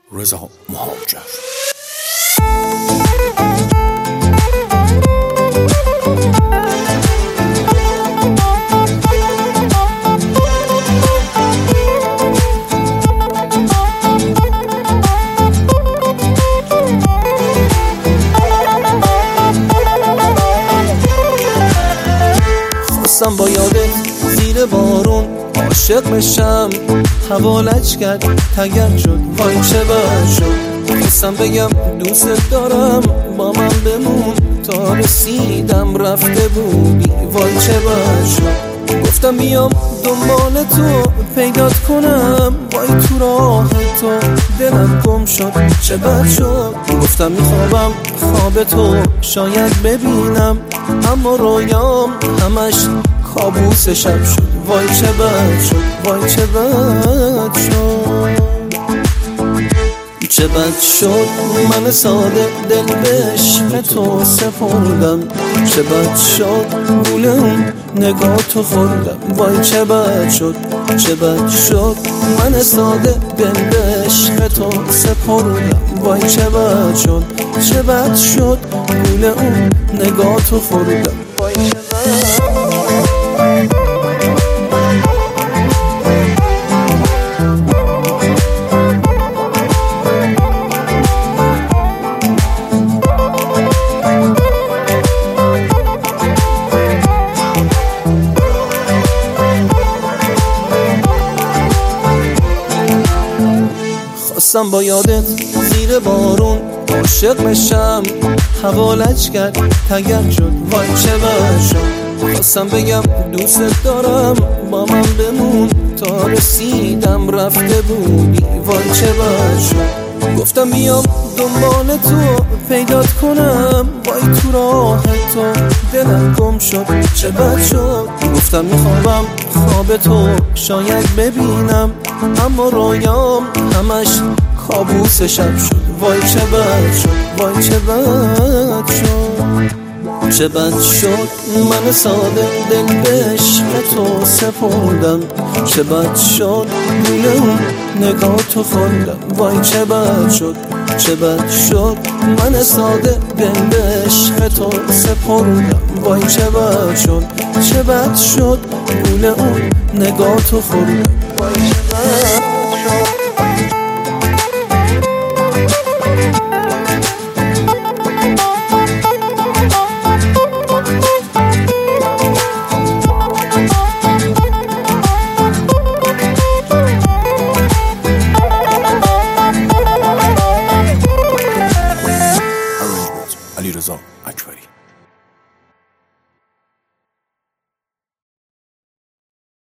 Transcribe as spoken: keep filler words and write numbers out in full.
رضا مهاجر. خواستم با یادت زیر بارون عاشق بشم، هوا لج کرد تگرگ شد وای چه بد شد. خواستم بگم دوست دارم با من بمون، تا رسیدم رفته بودی وای چه بد شد. گفتم بیام دنبال تو پیدات کنم، وای تو راه تو دلم گم شد چه بد شد. گفتم میخوابم خواب تو شاید ببینم، اما رویام همش کابوس شب شد وای چه بد شد، وای چه بد شد، چه بد شد. من ساده دل به عشق تو سپردم، چه بد شد گول اون نگاه تو خوردم وای چه بد شد، چه بد شد. من ساده دل به عشق تو سپردم وای چه بد شد، چه بد شد گول اون نگاه تو خوردم وای چه بد. خواستم با یادت زیر بارون عاشق بشم، هوا لج کرد تگرگ شد وای چه بد شد. خواستم بگم دوست دارم با من بمون، تا رسیدم رفته بودی وای چه بد شد. گفتم بیام دنبال تو پیدات کنم، وای تو راه تو دلم گم شد چه بد شد. گفتم میخوابم خواب تو شاید ببینم، اما رویام همش کابوس شب شد وای چه بد شد، وای چه بد شد، چه بد شد. من ساده دل به عشق تو سپردم، چه بد شد گول اون نگاه تو خوردم وای چه بد شد، چه بد شد. من ساده دل به عشق تو سپردم وای چه بد شد، چه بد شد گول اون نگاه تو خوردم وای چه بد شد. علیرضا اکبری.